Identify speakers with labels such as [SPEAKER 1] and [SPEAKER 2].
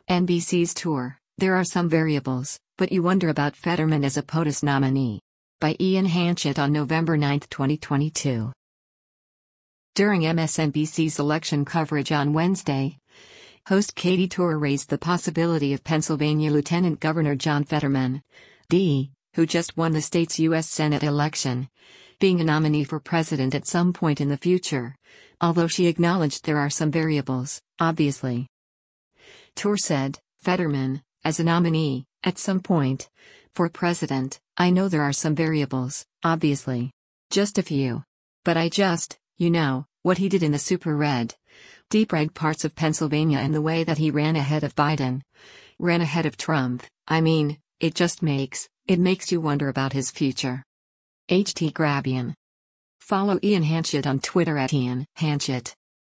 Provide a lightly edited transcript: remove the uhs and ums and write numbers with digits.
[SPEAKER 1] NBC's tour, there are some variables, but you wonder about Fetterman as a POTUS nominee. By Ian Hanchett on November 9, 2022. During MSNBC's election coverage on Wednesday, host Katy Tur raised the possibility of Pennsylvania Lieutenant Governor John Fetterman, D., who just won the state's U.S. Senate election, being a nominee for president at some point in the future, although she acknowledged there are some variables, obviously. Tur said, Fetterman, as a nominee, at some point, for president, I know there are some variables, obviously. Just a few. But what he did in the super red, deep red parts of Pennsylvania and the way that he ran ahead of Biden, ran ahead of Trump, it makes you wonder about his future. H.T. Grabian. Follow Ian Hanchett on Twitter @IanHanchett.